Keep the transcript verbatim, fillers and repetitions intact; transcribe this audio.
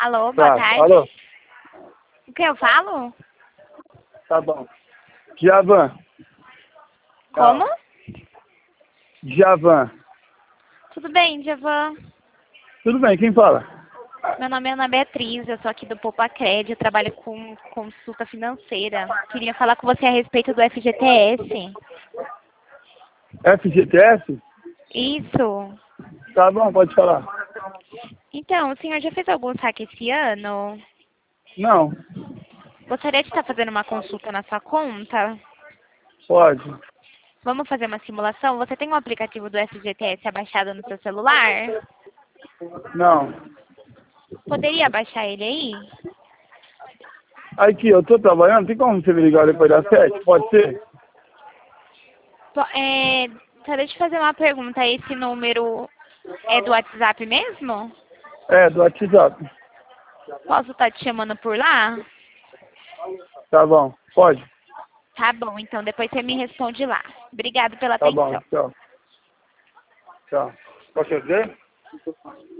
Alô, boa Tá, tarde. alô? O que eu falo? Tá bom. Djavan. Como? Djavan. Tudo bem, Djavan? Tudo bem, quem fala? Meu nome é Ana Beatriz, eu sou aqui do Popacred, eu trabalho com consulta financeira. Queria falar com você a respeito do F G T S. F G T S? Isso. Tá bom, pode falar. Então, o senhor já fez algum saque esse ano? Não, Gostaria de estar fazendo uma consulta na sua conta? pode. Vamos fazer uma simulação? Você tem um aplicativo do F G T S abaixado no seu celular? Não. Poderia baixar ele aí? Aqui, eu tô trabalhando, tem como você me ligar depois das sete? Pode ser? Po- É, só deixa eu fazer uma pergunta. Esse número é do WhatsApp mesmo? É, do WhatsApp. Posso estar te chamando por lá? Tá bom, pode? Tá bom, então depois você me responde lá. Obrigada pela Tá bom, atenção. tchau. Tchau. Pode dizer?